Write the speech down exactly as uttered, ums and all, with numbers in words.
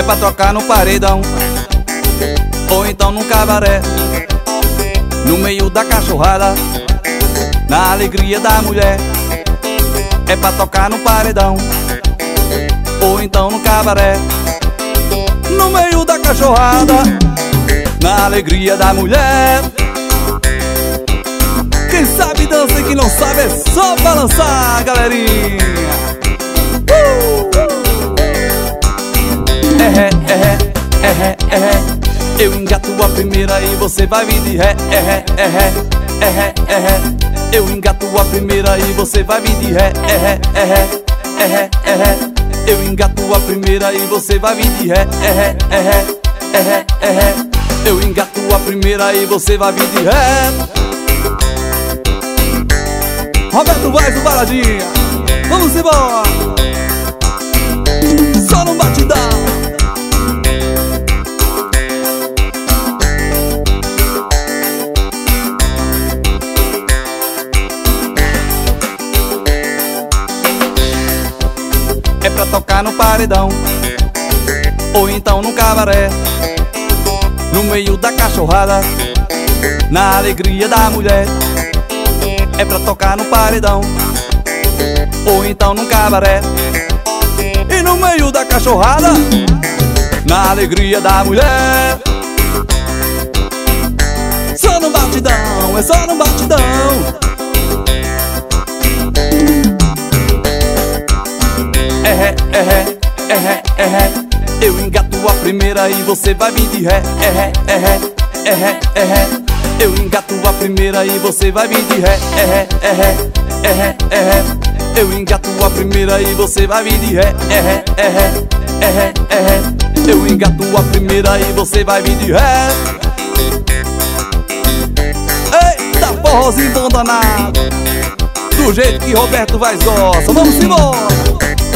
pra tocar no paredão ou então num cabaré, no meio da cachorrada, na alegria da mulher. É pra tocar no paredão ou então no cabaré, no meio da cachorrada, na alegria da mulher. Quem sabe dança e quem não sabe é só balançar, galerinha. uh! É, é, é, é, é. Eu engato a primeira e você vai vir de ré. É, é, é, é, é, é. Eu engato a primeira e você vai vir de ré. É, é, é, é, é, é. Eu engato a primeira e você vai vir de ré. É, é, é, é, é, é. Eu engato a primeira e você vai vir de ré. Roberto Vaz do Baladinha, vamos embora. Só no batidão. É pra tocar no paredão ou então no cabaré, no meio da cachorrada, na alegria da mulher. É pra tocar no paredão ou então num cabaré, e no meio da cachorrada, na alegria da mulher. Só no batidão, é só no batidão. É, é, é, é, é, é. Eu engato a primeira e você vai vir de ré. É, é, é, é, é, é. Eu engato a primeira e você vai vir de ré. É, é, é, é, é, é. Eu engato a primeira e você vai vir de ré. É, é, é, é, é, é. Eu engato a primeira e você vai vir de ré. Eita, forrozinho bom danado, do jeito que Roberto Vaz gosta. Vamos embora.